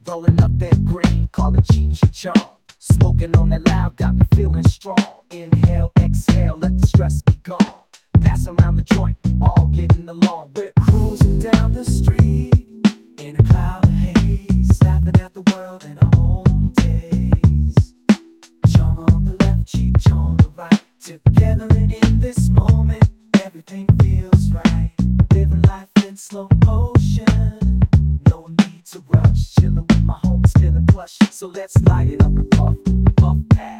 Rolling up that green, call it Cheech and Chong. Smoking on that loud, got me feeling strong. Inhale, exhale, let the stress be gone. Pass around the joint, all getting along. We're cruising down the street in a cloud of haze, laughing at the world in our own days. Chong on the left, Cheech on the right, together and in this moment, everything feels right. Living life in slow motion, no need to rush. Chilling with my homies, feeling plush. So let's light it up and puff, puff, pass.